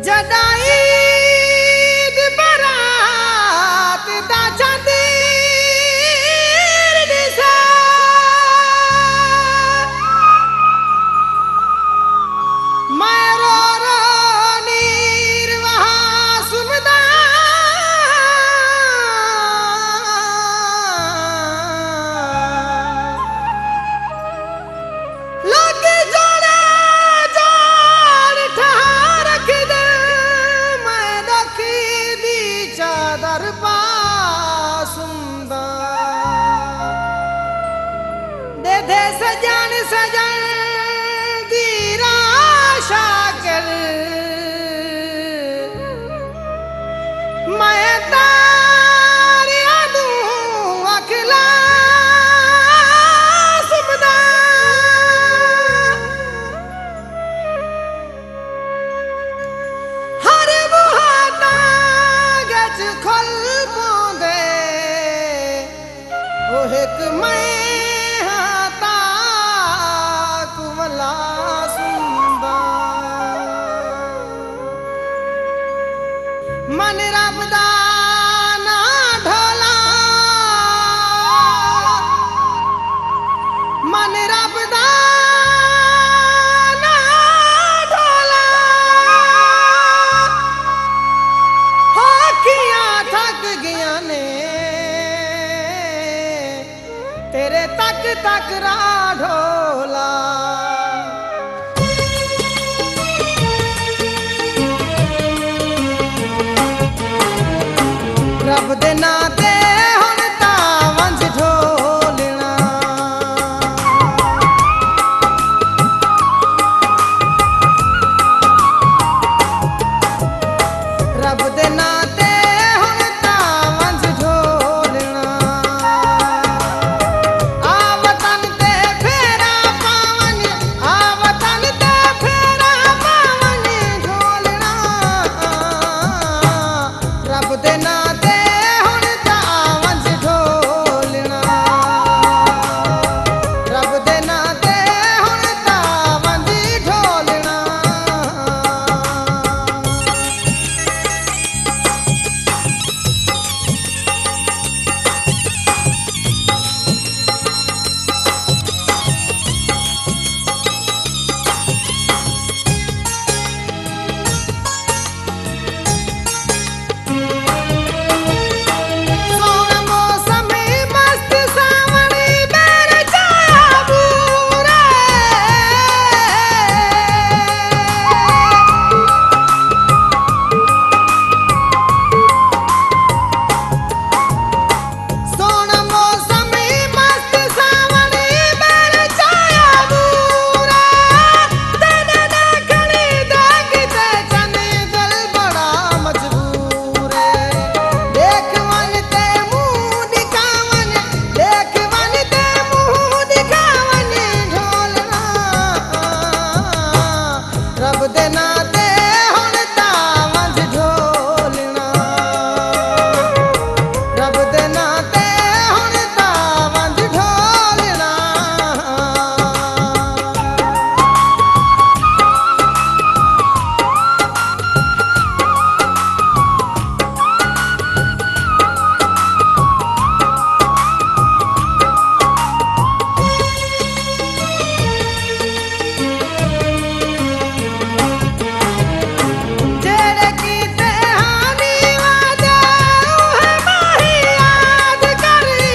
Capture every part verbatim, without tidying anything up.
जदाई बरात दा चंदीर दिसा मैं रो रो नीर वहाँ सुमदा लोग जोड़ा जोड़ ठहार रख दे मैं दखी दी चादर पासुंदा दे दे सजन सजन दी राशा कर मैं तारिया दूं अखला सुमदा हर बुहाता गज खोल पोंदे ओ एक मैं हाता कुमला सुंदा मन रब दा ना ढोला मन रब दा ना ढोला हाकियां थक गया ने तेरे तक तक रा ढोला रब दे नां ते हुण तां वंज ढोलना रब दे नां ते हुण तां वंज ढोलना आ वतन ते फेरा पावन आ वतन ते फेरा पावन ढोलना रब दे नां ते हुण तां वंज ढोलना रब दे नां ते हुण तां वंज ढोलना सोन मौसमी मस्त सावणी बैर छाया पूरे सोन मौसमी मस्त सावणी बैर छाया पूरे तेने देखणी देखते चने दिल बड़ा मजबूर है देख वन ते मुंह दिखावन देख वन ते मुंह दिखावन ढोलना रब दे नां ते हुण तां वंज ढोलना रब दे नां ते हुण तां वंज ढोलना जेड़े कीते हानी वादे उहे माही याद करी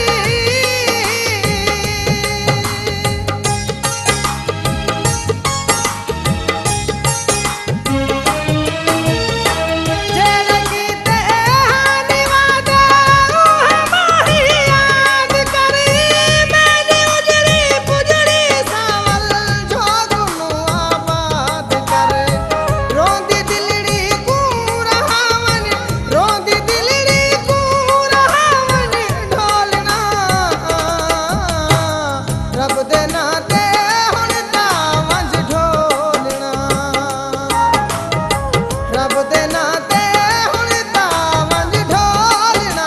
जेड़े कीते हानी वादे उहे माही याद करी मैंने उजड़ी पुजड़ी सावल जोगनू आबाद कर रोंदी दिलड़ी कू रहावन रोंदी दिलड़ी कू रहावन ढोलना रब दे नां ते हुण तां वंज ढोलना रब दे नां ते हुण तां वंज ढोलना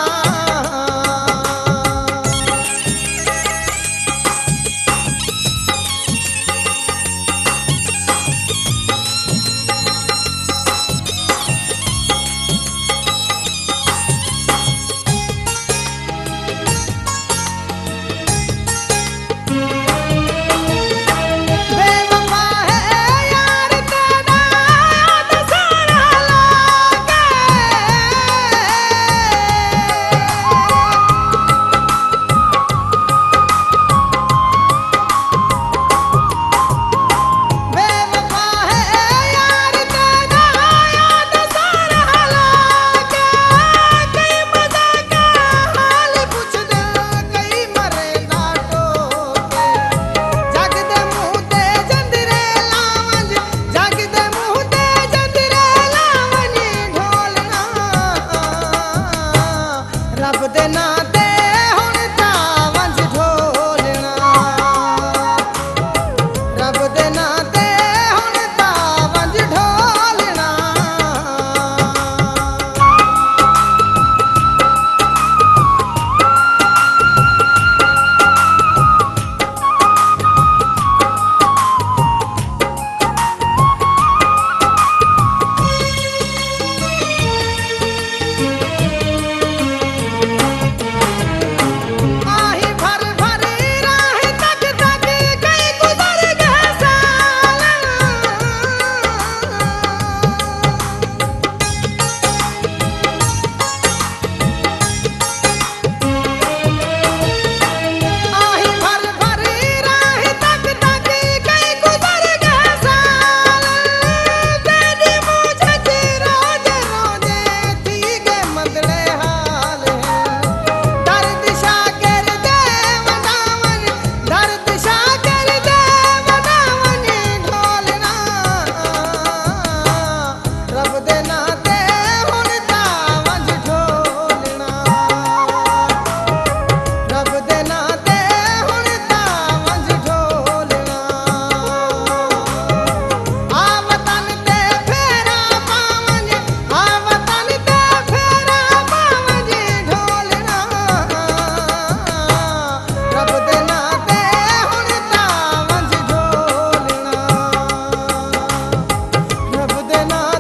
ਨਾਂ